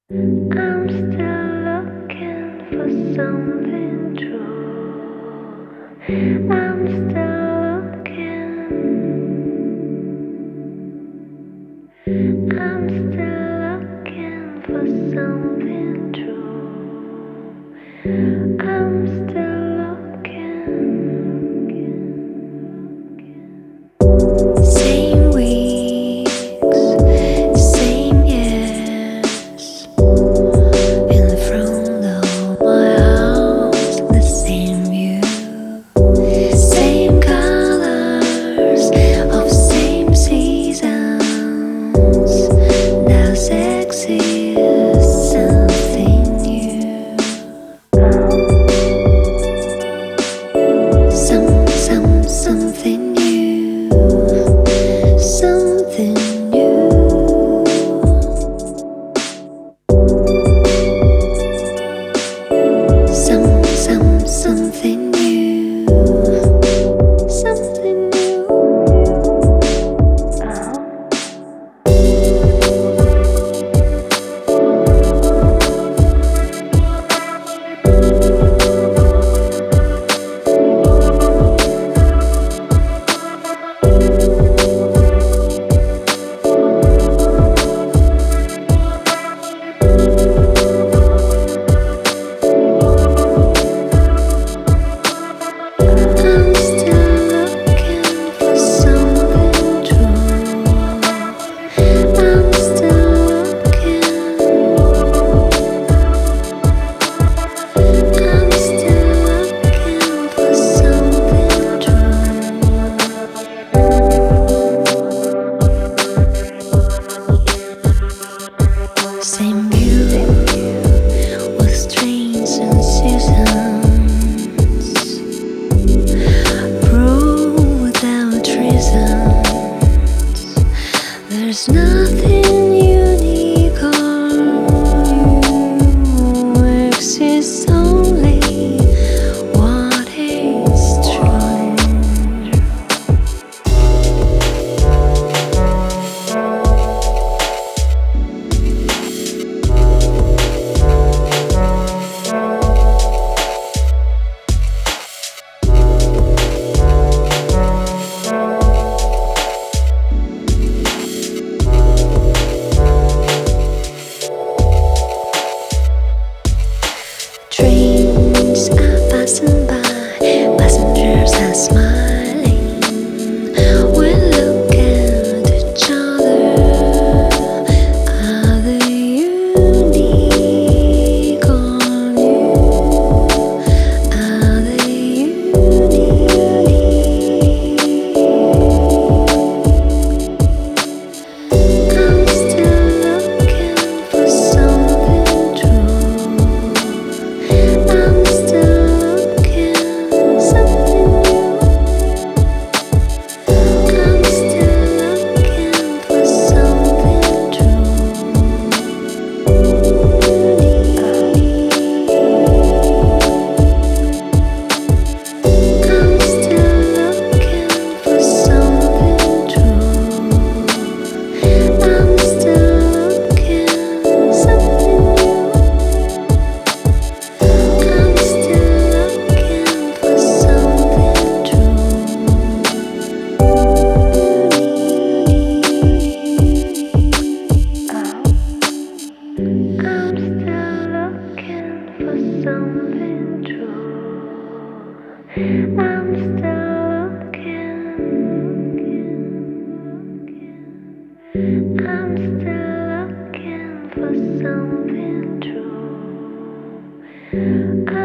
I'm still looking for something true. I'm still looking. I'm still looking for something true. I'm still looking. Same weeks, same years. In the front of my house, the same view, same colors of same seasons. Now sexy is something new. Something new, something new. Something new, something new. I'm still looking for something true. I'm still looking. I'm still looking for something true. Same view with strange sensations. Prove without reason. There's nothing unique or new. Exists only what is true. Trains are passing by, passengers are smiling. We look at each other. Are they unique or new? Are they unique? I'm still looking for something true. I'm still looking something new. I'm still looking for something true. I'm still looking for something true. I'm still looking something new. I'm still looking for something true. I'm still looking for something true. I'm still looking. I'm still looking for something true.